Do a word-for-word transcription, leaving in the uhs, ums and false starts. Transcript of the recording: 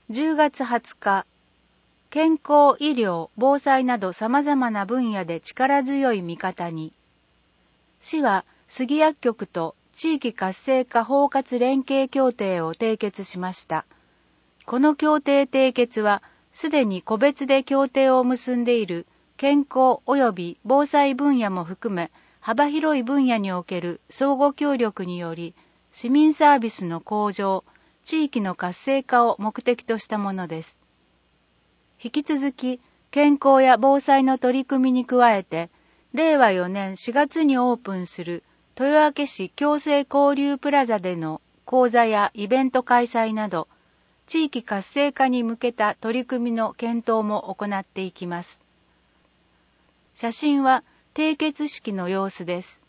じゅうがつはつか、健康、医療、防災など様々な分野で力強い味方に。市は杉薬局と地域活性化包括連携協定を締結しました。この協定締結は、すでに個別で協定を結んでいる健康及び防災分野も含め、幅広い分野における相互協力により、市民サービスの向上、地域の活性化を目的としたものです。引き続き、健康や防災の取り組みに加えて、れいわよねんしがつにオープンする豊明市共生交流プラザでの講座やイベント開催など、地域活性化に向けた取り組みの検討も行っていきます。写真は締結式の様子です。